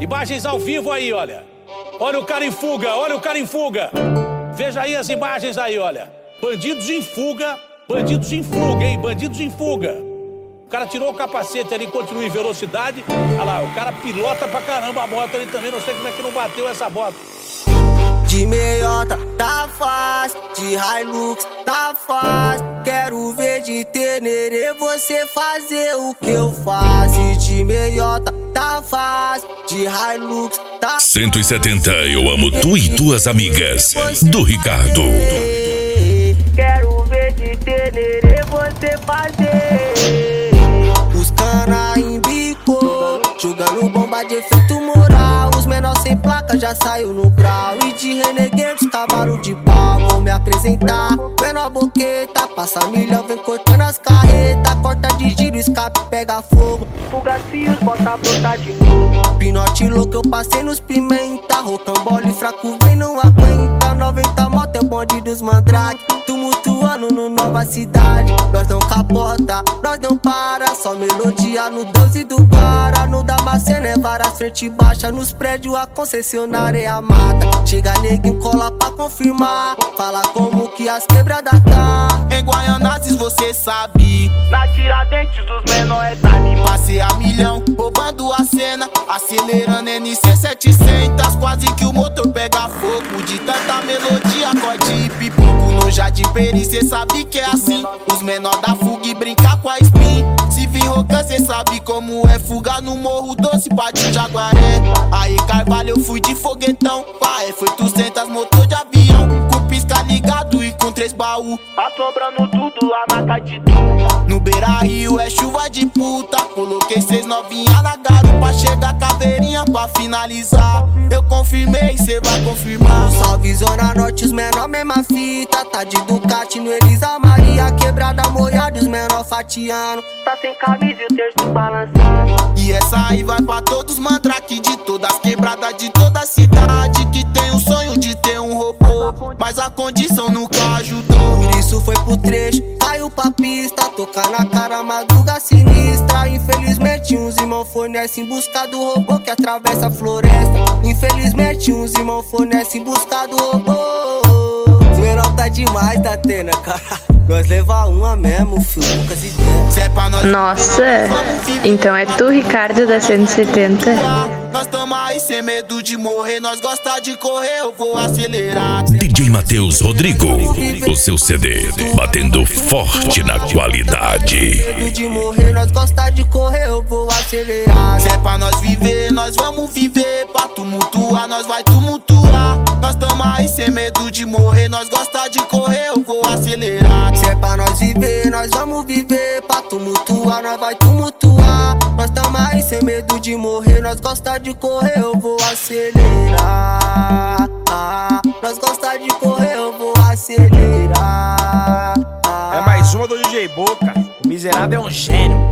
Imagens ao vivo aí, olha. Olha o cara em fuga, olha o cara em fuga. Veja aí as imagens aí, olha. Bandidos em fuga, hein? Bandidos em fuga. O cara tirou o capacete ali, continua em velocidade. Olha lá, o cara pilota pra caramba a moto ali também. Não sei como é que não bateu essa moto. De meiota tá fácil, de Hilux tá fácil. Quero ver de Tenerê você fazer o que eu faço. De meiota tá fácil, de Hilux tá 170, eu amo tu e tuas amigas, do Ricardo. Quero ver de Tenerê você fazer. Os cana em bico, jogando bomba de efeito moral. Os menores sem placa já saiu no grau. E de Renegades, cavalo de pau. Vou me apresentar, menor boqueta. Passa milhão, vem cortando as carretas. Corta de giro, escape, pega fogo. Fuga fios, bota brotar de novo. Pinote louco, eu passei nos pimenta. Rocambole fraco, vem, não aguenta. 90 moto é o bonde dos mandrake. Tumultuando no Nova Cidade. Nós não capota, nós não para. Só melodia no 12 do Guara. No Damasceno é várias frente baixa. Nos prédios a concessionária é a mata. Chega neguinho, cola pra confirmar. Fala como que as quebradas tá. Em Guaianazes você sabe, Na Tiradentes dos menores tá de passei a milhão, roubando a cena. Acelerando NC 700, quase que o motor pega fogo. De tanta melodia, acorde e pipoco. No Jardim Peri, cê sabe que é assim. Os menor da fuga e brincar com a spin. Se vir rocan, cê sabe como é. Fuga no Morro Doce, Pátio Jaguaré. Aí Carvalho eu fui de foguetão. Pai, foi 200 motor de avião. Com pisca ligado e com 3 baú. Assombrando tudo lá na Catitu. No Beira Rio é chuva de puta. Coloquei 6 novinha na garupa. Chega caveirinha pra finalizar. Eu confirmei, cê vai confirmar. Salve Zona Norte, os menor mesma fita. Tá de Ducati no Elisa Maria. Quebrada molhada, os menor fatiando. Tá sem camisa e o terço balançando. E essa aí vai pra todos os mandrake de todas as quebradas de toda a cidade. Que tem o sonho de ter um robô, mas a condição nunca ajudou. Por isso foi pro trecho, caiu pra pista. Tocar na cara, madruga sinistra. Infelizmente uns irmãos fornecem em busca do robô que atravessa a floresta. Infelizmente uns irmãos fornecem em busca do robô. Os menor tá demais da Atena, cara. Nós leva uma mesmo, filho, poucas ideias. Cê é pra nós. Nossa, então é tu, Ricardo, da 170? Nós tamo aí sem medo de morrer. Nós gosta de correr, eu vou acelerar. DJ Matheus Rodrigo, o seu CD, batendo forte na qualidade. Medo de morrer, nós gosta de correr, eu vou acelerar. Se é pra nós viver, nós vamos viver. Pra tumultuar, nós vai tumultuar. Nós tamo aí sem medo de morrer. Nós gosta de correr, eu vou acelerar. Se é pra nós viver, nós vamos viver. Pra tumultuar, nós vai tumultuar. Nós tamo aí sem medo de morrer. Nós gosta de correr, eu vou acelerar. Nós gosta de correr, eu vou acelerar. É mais uma do DJ Boca. O miserável é um gênio.